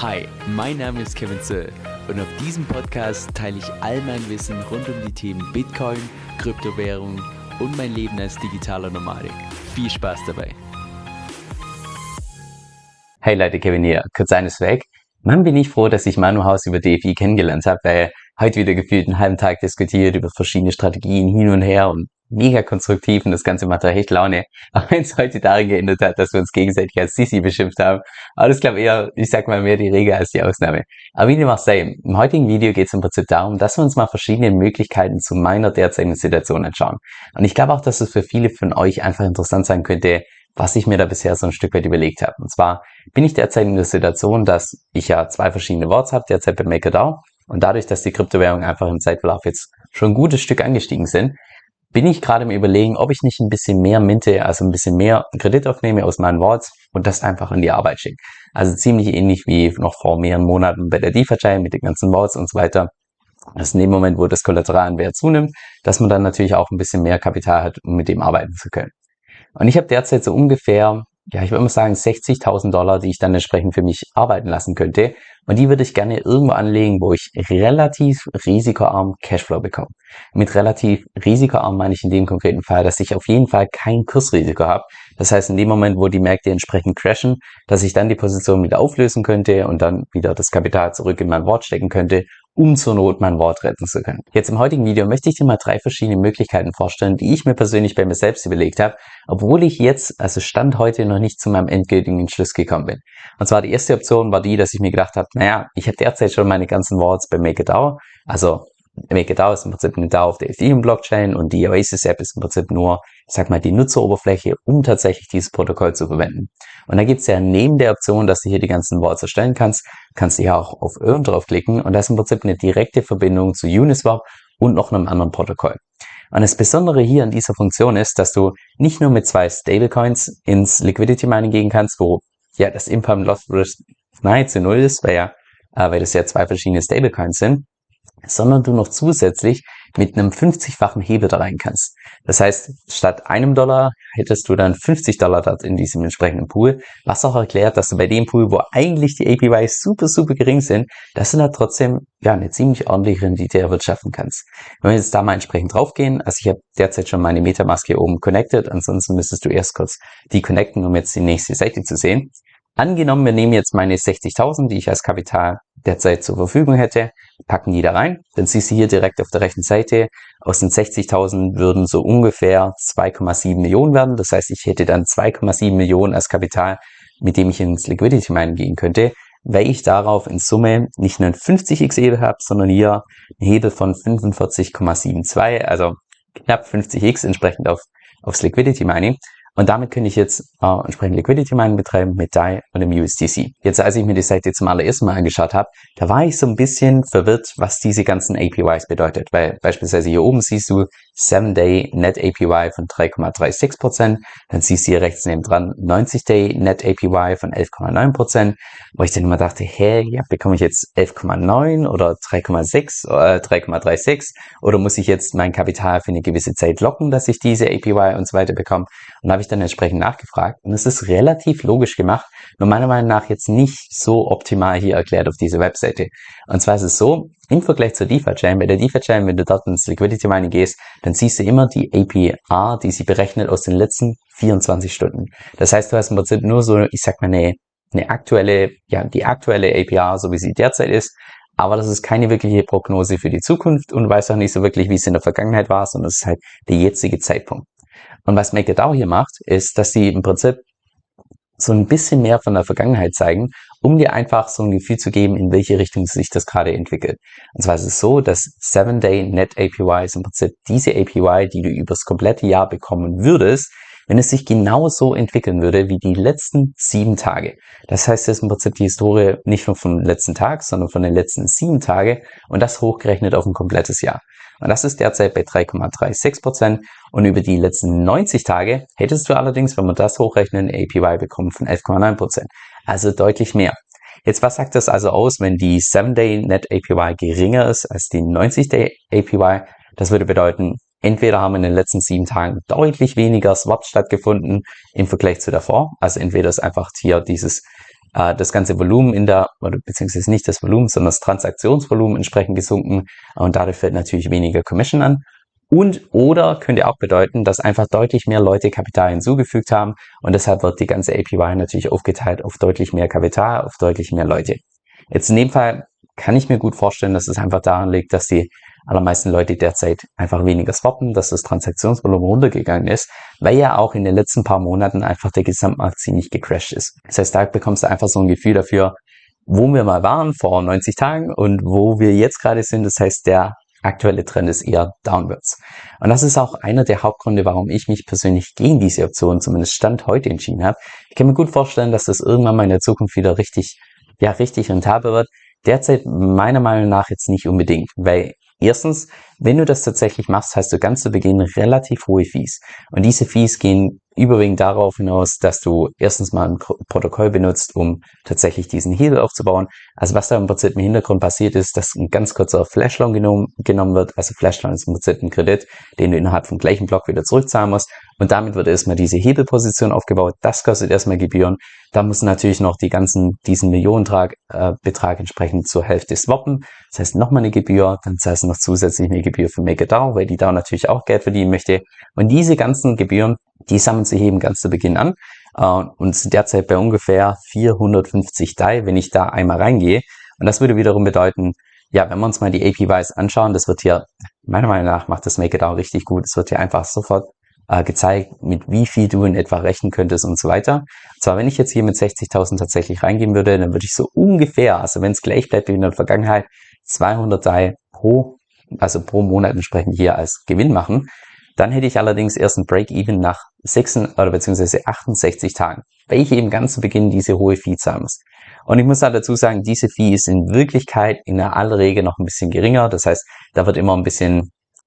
Hi, mein Name ist Kevin Zöll und auf diesem Podcast teile ich all mein Wissen rund um die Themen Bitcoin, Kryptowährung und mein Leben als digitaler Nomadik. Viel Spaß dabei! Hey Leute, Kevin hier. Kurz eines weg. Mann, bin ich froh, dass ich Manu Haus über DeFi kennengelernt habe, weil heute wieder gefühlt einen halben Tag diskutiert über verschiedene Strategien hin und her und mega konstruktiv und das Ganze macht echt Laune. Auch wenn es heute darin geändert hat, dass wir uns gegenseitig als Sisi beschimpft haben. Aber das ist, glaube ich, eher, ich sag mal, mehr die Regel als die Ausnahme. Aber wie dem auch sei, im heutigen Video geht es im Prinzip darum, dass wir uns mal verschiedene Möglichkeiten zu meiner derzeitigen Situation anschauen. Und ich glaube auch, dass es für viele von euch einfach interessant sein könnte, was ich mir da bisher so ein Stück weit überlegt habe. Und zwar bin ich derzeit in der Situation, dass ich ja zwei verschiedene Vaults habe, derzeit bei MakerDAO. Und dadurch, dass die Kryptowährungen einfach im Zeitverlauf jetzt schon ein gutes Stück angestiegen sind, bin ich gerade im Überlegen, ob ich nicht ein bisschen mehr minte, also ein bisschen mehr Kredit aufnehme aus meinen Vaults und das einfach in die Arbeit schicke. Also ziemlich ähnlich wie noch vor mehreren Monaten bei der DeFi-Chain mit den ganzen Vaults und so weiter. Also in dem Moment, wo das Kollateral an Wert zunimmt, dass man dann natürlich auch ein bisschen mehr Kapital hat, um mit dem arbeiten zu können. Und ich habe derzeit so ungefähr, ja, ich würde mal sagen 60.000 Dollar, die ich dann entsprechend für mich arbeiten lassen könnte. Und die würde ich gerne irgendwo anlegen, wo ich relativ risikoarm Cashflow bekomme. Mit relativ risikoarm meine ich in dem konkreten Fall, dass ich auf jeden Fall kein Kursrisiko habe. Das heißt, in dem Moment, wo die Märkte entsprechend crashen, dass ich dann die Position wieder auflösen könnte und dann wieder das Kapital zurück in mein Wort stecken könnte, um zur Not mein Wort retten zu können. Jetzt im heutigen Video möchte ich dir mal 3 verschiedene Möglichkeiten vorstellen, die ich mir persönlich bei mir selbst überlegt habe, obwohl ich jetzt, also Stand heute, noch nicht zu meinem endgültigen Entschluss gekommen bin. Und zwar die erste Option war die, dass ich mir gedacht habe, naja, ich habe derzeit schon meine ganzen Vaults bei MakerDAO, also MakerDAO ist im Prinzip eine DAO auf der Ethereum-Blockchain und die Oasis-App ist im Prinzip nur, ich sag mal, die Nutzeroberfläche, um tatsächlich dieses Protokoll zu verwenden. Und da gibt's ja neben der Option, dass du hier die ganzen Vaults erstellen kannst, kannst du ja auch auf Earn draufklicken und das ist im Prinzip eine direkte Verbindung zu Uniswap und noch einem anderen Protokoll. Und das Besondere hier an dieser Funktion ist, dass du nicht nur mit 2 Stablecoins ins Liquidity Mining gehen kannst, wo ja das Imperm Loss Risk nahezu null ist, weil das ja 2 verschiedene Stablecoins sind, sondern du noch zusätzlich mit einem 50-fachen Hebel da rein kannst. Das heißt, statt $1 hättest du dann $50 dort in diesem entsprechenden Pool, was auch erklärt, dass du bei dem Pool, wo eigentlich die APYs super, super gering sind, dass du da trotzdem ja eine ziemlich ordentliche Rendite erwirtschaften kannst. Wenn wir jetzt da mal entsprechend draufgehen, also ich habe derzeit schon meine Metamask hier oben connected, ansonsten müsstest du erst kurz die connecten, um jetzt die nächste Seite zu sehen. Angenommen, wir nehmen jetzt meine 60.000, die ich als Kapital derzeit zur Verfügung hätte, packen die da rein, dann siehst du hier direkt auf der rechten Seite, aus den 60.000 würden so ungefähr 2,7 Millionen werden, das heißt, ich hätte dann 2,7 Millionen als Kapital, mit dem ich ins Liquidity Mining gehen könnte, weil ich darauf in Summe nicht nur einen 50x Hebel habe, sondern hier einen Hebel von 45,72, also knapp 50x entsprechend aufs Liquidity Mining. Und damit könnte ich jetzt entsprechend Liquidity Mining betreiben mit DAI und dem USDC. Jetzt, als ich mir die Seite zum allerersten Mal angeschaut habe, da war ich so ein bisschen verwirrt, was diese ganzen APYs bedeutet. Weil beispielsweise hier oben siehst du 7-Day Net APY von 3,36%. Dann siehst du hier rechts neben dran 90-Day Net APY von 11,9%. Wo ich dann immer dachte, ja, bekomme ich jetzt 11,9 oder 3,36 oder muss ich jetzt mein Kapital für eine gewisse Zeit locken, dass ich diese APY und so weiter bekomme? Und da habe ich dann entsprechend nachgefragt und es ist relativ logisch gemacht, nur meiner Meinung nach jetzt nicht so optimal hier erklärt auf dieser Webseite. Und zwar ist es so, im Vergleich zur DeFi-Chain, bei der DeFi-Chain, wenn du dort ins Liquidity Mining gehst, dann siehst du immer die APR, die sie berechnet aus den letzten 24 Stunden. Das heißt, du hast im Prinzip nur so, ich sag mal, die aktuelle APR, so wie sie derzeit ist, aber das ist keine wirkliche Prognose für die Zukunft und du weißt auch nicht so wirklich, wie es in der Vergangenheit war, sondern es ist halt der jetzige Zeitpunkt. Und was MakerDAO hier macht, ist, dass sie im Prinzip so ein bisschen mehr von der Vergangenheit zeigen, um dir einfach so ein Gefühl zu geben, in welche Richtung sich das gerade entwickelt. Und zwar ist es so, dass 7-Day Net APY ist im Prinzip diese APY, die du übers komplette Jahr bekommen würdest, wenn es sich genau so entwickeln würde wie die letzten 7 Tage. Das heißt, das ist im Prinzip die Historie nicht nur vom letzten Tag, sondern von den letzten 7 Tage und das hochgerechnet auf ein komplettes Jahr. Und das ist derzeit bei 3,36% und über die letzten 90 Tage hättest du allerdings, wenn man das hochrechnet, eine APY bekommen von 11,9%. Also deutlich mehr. Jetzt, was sagt das also aus, wenn die 7-Day Net APY geringer ist als die 90-Day APY? Das würde bedeuten, entweder haben in den letzten 7 Tagen deutlich weniger Swaps stattgefunden im Vergleich zu davor. Also entweder ist einfach hier dieses das ganze Volumen oder beziehungsweise nicht das Volumen, sondern das Transaktionsvolumen entsprechend gesunken und dadurch fällt natürlich weniger Commission an. Oder könnte auch bedeuten, dass einfach deutlich mehr Leute Kapital hinzugefügt haben und deshalb wird die ganze APY natürlich aufgeteilt auf deutlich mehr Kapital, auf deutlich mehr Leute. Jetzt in dem Fall kann ich mir gut vorstellen, dass es einfach daran liegt, dass die allermeisten Leute derzeit einfach weniger swappen, dass das Transaktionsvolumen runtergegangen ist, weil ja auch in den letzten paar Monaten einfach der Gesamtmarkt ziemlich gecrashed ist. Das heißt, da bekommst du einfach so ein Gefühl dafür, wo wir mal waren vor 90 Tagen und wo wir jetzt gerade sind. Das heißt, der aktuelle Trend ist eher downwards. Und das ist auch einer der Hauptgründe, warum ich mich persönlich gegen diese Option, zumindest Stand heute, entschieden habe. Ich kann mir gut vorstellen, dass das irgendwann mal in der Zukunft wieder richtig rentabel wird. Derzeit meiner Meinung nach jetzt nicht unbedingt, weil erstens, wenn du das tatsächlich machst, hast du ganz zu Beginn relativ hohe Fees. Und diese Fees gehen überwiegend darauf hinaus, dass du erstens mal ein Protokoll benutzt, um tatsächlich diesen Hebel aufzubauen. Also was da im Prinzip im Hintergrund passiert ist, dass ein ganz kurzer Flashloan genommen wird. Also Flashloan ist im Prinzip ein Kredit, den du innerhalb vom gleichen Block wieder zurückzahlen musst. Und damit wird erstmal diese Hebelposition aufgebaut. Das kostet erstmal Gebühren. Da muss natürlich noch diesen Millionenbetrag entsprechend zur Hälfte swappen. Das heißt nochmal eine Gebühr, dann zahlst du noch zusätzlich eine Gebühr für MakerDAO, weil die DAO natürlich auch Geld verdienen möchte. Und diese ganzen Gebühren, die sammeln sich eben ganz zu Beginn an und sind derzeit bei ungefähr 450 DAI, wenn ich da einmal reingehe. Und das würde wiederum bedeuten, ja, wenn wir uns mal die APYs anschauen, das wird hier, meiner Meinung nach, macht das MakerDAO richtig gut. Es wird hier einfach sofort gezeigt, mit wie viel du in etwa rechnen könntest und so weiter. Und zwar, wenn ich jetzt hier mit 60.000 tatsächlich reingehen würde, dann würde ich so ungefähr, also wenn es gleich bleibt wie in der Vergangenheit, 200 DAI pro Monat entsprechend hier als Gewinn machen. Dann hätte ich allerdings erst ein Break-Even nach 68 Tagen, weil ich eben ganz zu Beginn diese hohe Fee zahlen muss. Und ich muss da dazu sagen, diese Fee ist in Wirklichkeit in der aller Regel noch ein bisschen geringer. Das heißt, da wird immer ein bisschen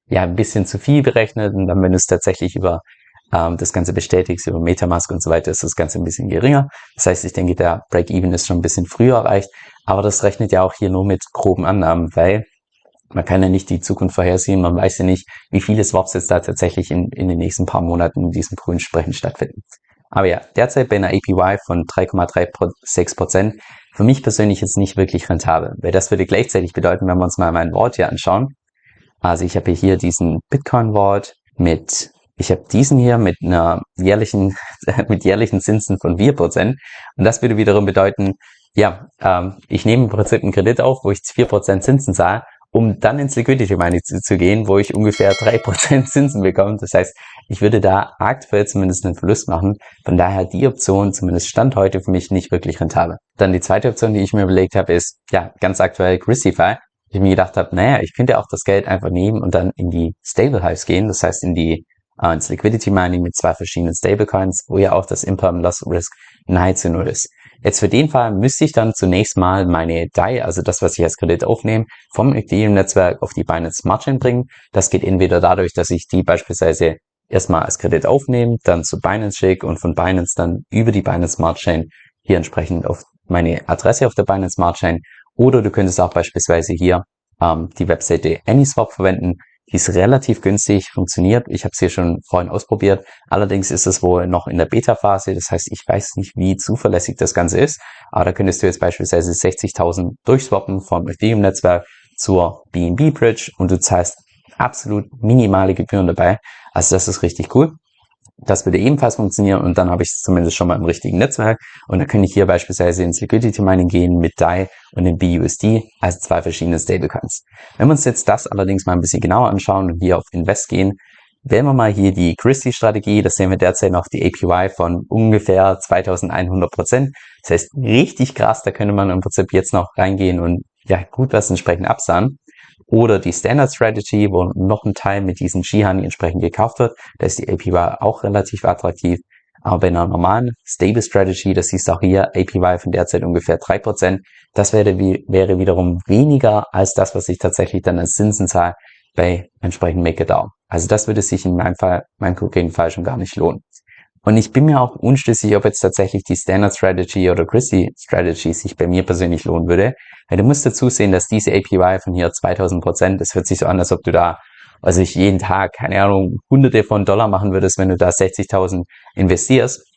zu viel berechnet und dann, wenn du es tatsächlich über das Ganze bestätigst, über MetaMask und so weiter, ist das Ganze ein bisschen geringer. Das heißt, ich denke, der Break-Even ist schon ein bisschen früher erreicht, aber das rechnet ja auch hier nur mit groben Annahmen, weil man kann ja nicht die Zukunft vorhersehen, man weiß ja nicht, wie viele Swaps jetzt da tatsächlich in den nächsten paar Monaten in diesem Pool entsprechend stattfinden. Aber ja, derzeit bei einer APY von 3,36% für mich persönlich jetzt nicht wirklich rentabel, weil das würde gleichzeitig bedeuten, wenn wir uns mal mein Vault hier anschauen. Also ich habe hier diesen Bitcoin Vault ich habe diesen hier mit einer jährlichen Zinsen von 4%. Und das würde wiederum bedeuten, ja, ich nehme im Prinzip einen Kredit auf, wo ich 4% Zinsen zahle, um dann ins Liquidity Mining zu gehen, wo ich ungefähr 3% Zinsen bekomme. Das heißt, ich würde da aktuell zumindest einen Verlust machen. Von daher die Option, zumindest Stand heute, für mich nicht wirklich rentabel. Dann die zweite Option, die ich mir überlegt habe, ist, ja, ganz aktuell Gristify. Ich mir gedacht habe, naja, ich könnte auch das Geld einfach nehmen und dann in die Stable Hives gehen. Das heißt, ins Liquidity Mining mit 2 verschiedenen Stablecoins, wo ja auch das Imperm Loss Risk nahe zu null ist. Jetzt für den Fall müsste ich dann zunächst mal meine DAI, also das, was ich als Kredit aufnehme, vom Ethereum-Netzwerk auf die Binance Smart Chain bringen. Das geht entweder dadurch, dass ich die beispielsweise erstmal als Kredit aufnehme, dann zu Binance schicke und von Binance dann über die Binance Smart Chain hier entsprechend auf meine Adresse auf der Binance Smart Chain. Oder du könntest auch beispielsweise hier die Webseite AnySwap verwenden. Die ist relativ günstig, funktioniert. Ich habe es hier schon vorhin ausprobiert. Allerdings ist es wohl noch in der Beta-Phase. Das heißt, ich weiß nicht, wie zuverlässig das Ganze ist. Aber da könntest du jetzt beispielsweise 60.000 durchswappen vom Ethereum-Netzwerk zur BNB Bridge und du zahlst absolut minimale Gebühren dabei. Also das ist richtig cool. Das würde ebenfalls funktionieren und dann habe ich es zumindest schon mal im richtigen Netzwerk und dann kann ich hier beispielsweise ins Liquidity Mining gehen mit DAI und dem BUSD als 2 verschiedene Stablecoins. Wenn wir uns jetzt das allerdings mal ein bisschen genauer anschauen und hier auf Invest gehen, wählen wir mal hier die Christie-Strategie, das sehen wir derzeit noch die APY von ungefähr 2100%. Das heißt richtig krass, da könnte man im Prinzip jetzt noch reingehen und ja gut was entsprechend absahnen. Oder die Standard Strategy, wo noch ein Teil mit diesen G-Honey entsprechend gekauft wird. Da ist die APY auch relativ attraktiv. Aber bei einer normalen Stable Strategy, das siehst du auch hier, APY von derzeit ungefähr 3%. Das wäre wiederum weniger als das, was ich tatsächlich dann als Zinsen zahle bei entsprechend MakerDAO. Also das würde sich in meinem konkreten Fall schon gar nicht lohnen. Und ich bin mir auch unschlüssig, ob jetzt tatsächlich die Standard Strategy oder Christie Strategy sich bei mir persönlich lohnen würde. Weil du musst dazu sehen, dass diese APY von hier 2000%, das hört sich so an, als ob du da, also ich jeden Tag, keine Ahnung, Hunderte von Dollar machen würdest, wenn du da 60.000 investierst.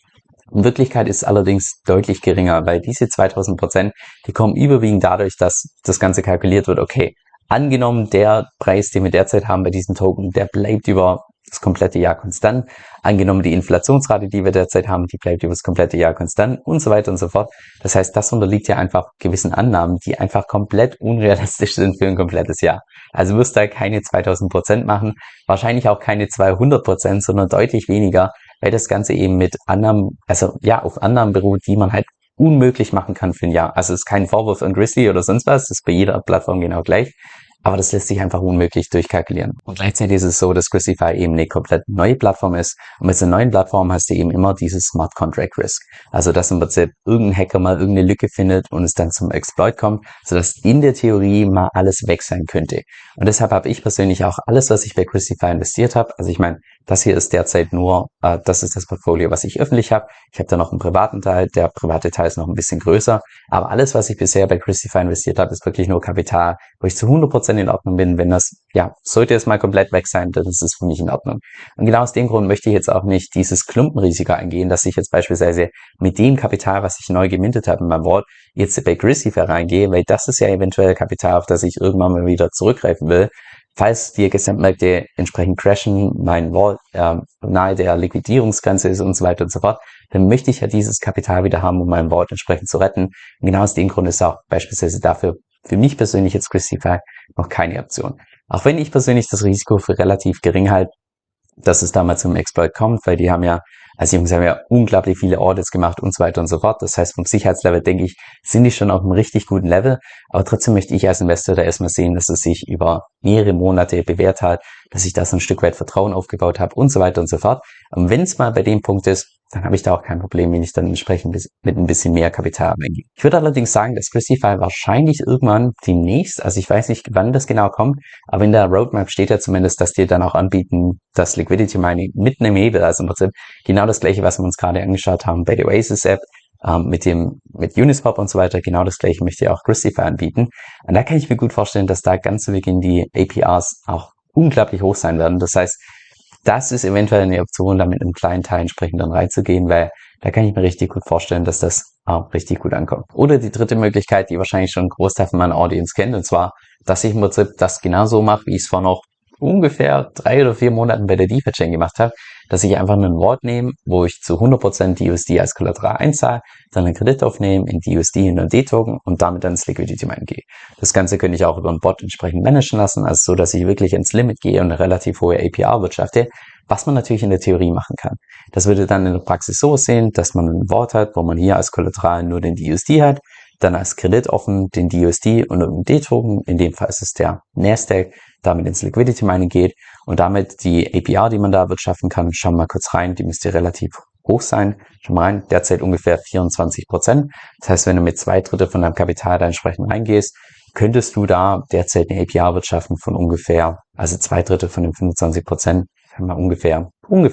In Wirklichkeit ist es allerdings deutlich geringer, weil diese 2000%, die kommen überwiegend dadurch, dass das Ganze kalkuliert wird, okay, angenommen der Preis, den wir derzeit haben bei diesem Token, der bleibt über das komplette Jahr konstant. Angenommen die Inflationsrate, die wir derzeit haben, die bleibt über das komplette Jahr konstant und so weiter und so fort. Das heißt, das unterliegt ja einfach gewissen Annahmen, die einfach komplett unrealistisch sind für ein komplettes Jahr. Also wirst du da keine 2000% machen, wahrscheinlich auch keine 200%, sondern deutlich weniger, weil das Ganze eben mit Annahmen, also ja, auf Annahmen beruht, die man halt unmöglich machen kann für ein Jahr. Also es ist kein Vorwurf an Grizzly oder sonst was, das ist bei jeder Plattform genau gleich. Aber das lässt sich einfach unmöglich durchkalkulieren. Und gleichzeitig ist es so, dass Crucify eben eine komplett neue Plattform ist. Und mit so einer neuen Plattform hast du eben immer dieses Smart Contract Risk. Also, dass im Prinzip irgendein Hacker mal irgendeine Lücke findet und es dann zum Exploit kommt, sodass in der Theorie mal alles weg sein könnte. Und deshalb habe ich persönlich auch alles, was ich bei Crucify investiert habe. Also ich meine, das hier ist derzeit nur, das ist das Portfolio, was ich öffentlich habe. Ich habe da noch einen privaten Teil. Der private Teil ist noch ein bisschen größer. Aber alles, was ich bisher bei Crucify investiert habe, ist wirklich nur Kapital, wo ich zu 100% in Ordnung bin. Wenn das, ja, sollte es mal komplett weg sein, dann ist es für mich in Ordnung. Und genau aus dem Grund möchte ich jetzt auch nicht dieses Klumpenrisiko eingehen, dass ich jetzt beispielsweise mit dem Kapital, was ich neu gemintet habe in meinem Vault, jetzt bei Crucify reingehe, weil das ist ja eventuell Kapital, auf das ich irgendwann mal wieder zurückgreifen will. Falls die Gesamtmärkte entsprechend crashen, mein Vault nahe der Liquidierungsgrenze ist und so weiter und so fort, dann möchte ich ja dieses Kapital wieder haben, um mein Vault entsprechend zu retten. Und genau aus dem Grund ist auch beispielsweise dafür für mich persönlich jetzt Crucify noch keine Option. Auch wenn ich persönlich das Risiko für relativ gering halte, dass es da mal zum Exploit kommt, weil die haben ja, also die Jungs haben ja unglaublich viele Audits gemacht und so weiter und so fort. Das heißt, vom Sicherheitslevel, denke ich, sind die schon auf einem richtig guten Level. Aber trotzdem möchte ich als Investor da erstmal sehen, dass es sich über mehrere Monate bewährt hat, dass ich da so ein Stück weit Vertrauen aufgebaut habe und so weiter und so fort. Und wenn es mal bei dem Punkt ist, dann habe ich da auch kein Problem, wenn ich dann entsprechend mit ein bisschen mehr Kapital reingehe. Ich würde allerdings sagen, dass Crucify wahrscheinlich irgendwann demnächst, also ich weiß nicht, wann das genau kommt, aber in der Roadmap steht ja zumindest, dass die dann auch anbieten, das Liquidity Mining mit einem Hebel, also im Prinzip genau das gleiche, was wir uns gerade angeschaut haben bei der Oasis App, mit Uniswap und so weiter, genau das gleiche möchte ja auch Crucify anbieten. Und da kann ich mir gut vorstellen, dass da ganz zu Beginn die APRs auch unglaublich hoch sein werden. Das heißt, das ist eventuell eine Option, da mit einem kleinen Teil entsprechend dann reinzugehen, weil da kann ich mir richtig gut vorstellen, dass das auch richtig gut ankommt. Oder die dritte Möglichkeit, die wahrscheinlich schon ein Großteil von meiner Audience kennt, und zwar, dass ich im Prinzip das genauso mache, wie ich es vor noch ungefähr 3 oder 4 Monaten bei der DeFi-Chain gemacht habe, dass ich einfach einen Vault nehme, wo ich zu 100% die USD als Kollateral einzahle, dann einen Kredit aufnehme in die USD in einen D-Token und damit dann ins Liquidity Mine gehe. Das Ganze könnte ich auch über einen Bot entsprechend managen lassen, also so, dass ich wirklich ins Limit gehe und eine relativ hohe APR wirtschafte, was man natürlich in der Theorie machen kann. Das würde dann in der Praxis so aussehen, dass man einen Vault hat, wo man hier als Kollateral nur den DUSD hat, dann als Kredit offen den DUSD und einen D-Token, in dem Fall ist es der Nasdaq, damit ins Liquidity Mining geht und damit die APR, die man da wirtschaften kann, schauen wir mal kurz rein, die müsste relativ hoch sein. Schau mal rein, derzeit ungefähr 24%. Das heißt, wenn du mit 2/3 von deinem Kapital da entsprechend reingehst, könntest du da derzeit eine APR wirtschaften von ungefähr, also 2/3 von den 25%, haben wir ungefähr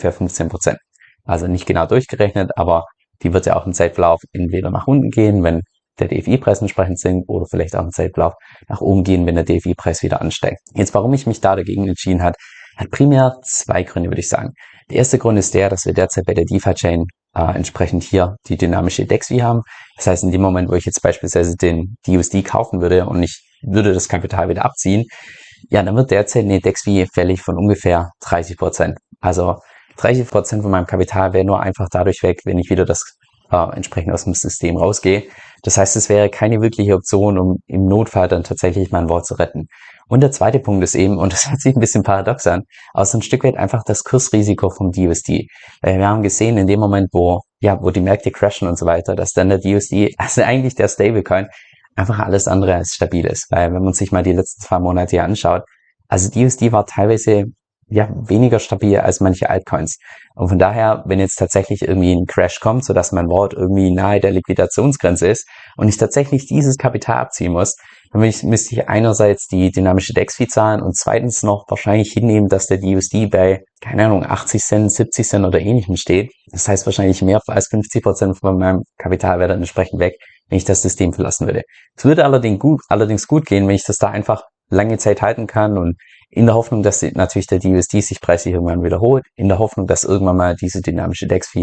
15%. Also nicht genau durchgerechnet, aber die wird ja auch im Zeitverlauf entweder nach unten gehen, wenn der DFI-Preis entsprechend sinkt oder vielleicht auch im Zeitverlauf nach oben gehen, wenn der DFI-Preis wieder ansteigt. Jetzt, warum ich mich da dagegen entschieden hat primär 2 Gründe, würde ich sagen. Der erste Grund ist der, dass wir derzeit bei der DeFi-Chain entsprechend hier die dynamische DEX-V haben. Das heißt, in dem Moment, wo ich jetzt beispielsweise den DUSD kaufen würde und ich würde das Kapital wieder abziehen, ja, dann wird derzeit eine DEX-V fällig von ungefähr 30%. Also 30% von meinem Kapital wäre nur einfach dadurch weg, wenn ich wieder das entsprechend aus dem System rausgehe. Das heißt, es wäre keine wirkliche Option, um im Notfall dann tatsächlich mein Vault zu retten. Und der zweite Punkt ist eben, und das hört sich ein bisschen paradox an, aber so ein Stück weit einfach das Kursrisiko vom DUSD. Weil wir haben gesehen, in dem Moment, wo die Märkte crashen und so weiter, dass dann der DUSD, also eigentlich der Stablecoin, einfach alles andere als stabil ist. Weil wenn man sich mal die letzten 2 Monate hier anschaut, also DUSD war teilweise weniger stabil als manche Altcoins. Und von daher, wenn jetzt tatsächlich irgendwie ein Crash kommt, sodass mein Vault irgendwie nahe der Liquidationsgrenze ist und ich tatsächlich dieses Kapital abziehen muss, dann müsste ich einerseits die dynamische DEX-Fee zahlen und zweitens noch wahrscheinlich hinnehmen, dass der DUSD bei, keine Ahnung, 80 Cent, 70 Cent oder ähnlichem steht. Das heißt wahrscheinlich mehr als 50% von meinem Kapital wäre dann entsprechend weg, wenn ich das System verlassen würde. Es würde allerdings gut gehen, wenn ich das da einfach lange Zeit halten kann und in der Hoffnung, dass natürlich der DUSD sich preislich irgendwann wiederholt, in der Hoffnung, dass irgendwann mal diese dynamische DEX-Fee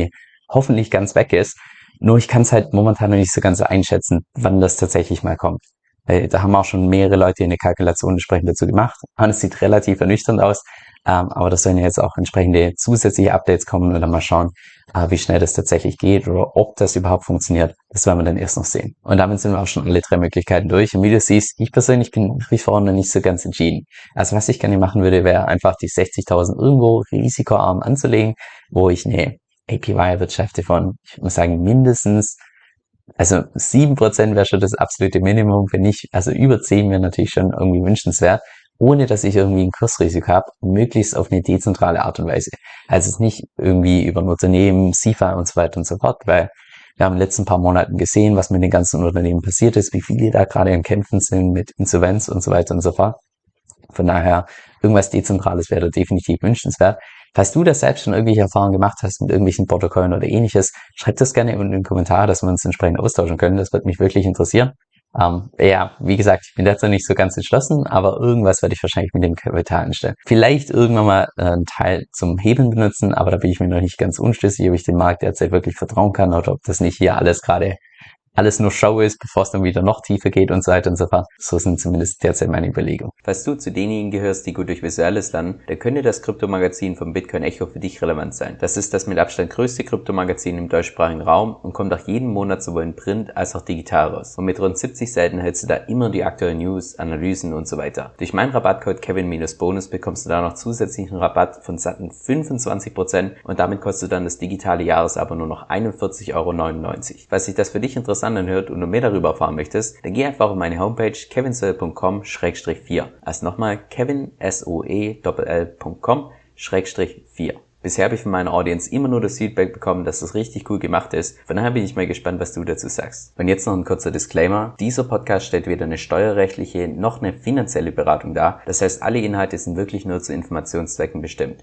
hoffentlich ganz weg ist. Nur ich kann es halt momentan noch nicht so ganz einschätzen, wann das tatsächlich mal kommt. Da haben auch schon mehrere Leute eine Kalkulation entsprechend dazu gemacht. Und es sieht relativ ernüchternd aus. Aber das sollen ja jetzt auch entsprechende zusätzliche Updates kommen und dann mal schauen, wie schnell das tatsächlich geht oder ob das überhaupt funktioniert. Das werden wir dann erst noch sehen. Und damit sind wir auch schon alle 3 Möglichkeiten durch. Und wie du siehst, ich persönlich bin nach wie vor noch nicht so ganz entschieden. Also was ich gerne machen würde, wäre einfach die 60.000 irgendwo risikoarm anzulegen, wo ich eine APY erwirtschafte von, ich muss sagen, mindestens, also 7% wäre schon das absolute Minimum, wenn nicht, also über 10 wäre natürlich schon irgendwie wünschenswert, ohne dass ich irgendwie ein Kursrisiko habe, möglichst auf eine dezentrale Art und Weise. Also es ist nicht irgendwie über ein Unternehmen, SIFA und so weiter und so fort, weil wir haben in den letzten paar Monaten gesehen, was mit den ganzen Unternehmen passiert ist, wie viele da gerade in Kämpfen sind mit Insolvenz und so weiter und so fort. Von daher, irgendwas Dezentrales wäre da definitiv wünschenswert. Falls du da selbst schon irgendwelche Erfahrungen gemacht hast mit irgendwelchen Protokollen oder ähnliches, schreib das gerne unten in den Kommentar, dass wir uns entsprechend austauschen können. Das wird mich wirklich interessieren. Ja, wie gesagt, ich bin dazu nicht so ganz entschlossen, aber irgendwas werde ich wahrscheinlich mit dem Kapital anstellen. Vielleicht irgendwann mal einen Teil zum Hebeln benutzen, aber da bin ich mir noch nicht ganz unschlüssig, ob ich dem Markt derzeit wirklich vertrauen kann oder ob das nicht hier alles nur Show ist, bevor es dann wieder noch tiefer geht und so weiter und so fort. So sind zumindest derzeit meine Überlegungen. Falls du zu denjenigen gehörst, die gut durch Visuelles lernen, dann könnte das Kryptomagazin vom Bitcoin Echo für dich relevant sein. Das ist das mit Abstand größte Kryptomagazin im deutschsprachigen Raum und kommt auch jeden Monat sowohl in Print als auch digital raus. Und mit rund 70 Seiten hältst du da immer die aktuellen News, Analysen und so weiter. Durch meinen Rabattcode Kevin-Bonus bekommst du da noch zusätzlichen Rabatt von satten 25% und damit kostet dann das digitale Jahresabo nur noch 41,99 €. Falls sich das für dich interessant anhört und du mehr darüber erfahren möchtest, dann geh einfach auf meine Homepage kevinsoe.com/4. Also nochmal kevinsoell.com/4. Bisher habe ich von meiner Audience immer nur das Feedback bekommen, dass das richtig cool gemacht ist. Von daher bin ich mal gespannt, was du dazu sagst. Und jetzt noch ein kurzer Disclaimer. Dieser Podcast stellt weder eine steuerrechtliche noch eine finanzielle Beratung dar. Das heißt, alle Inhalte sind wirklich nur zu Informationszwecken bestimmt.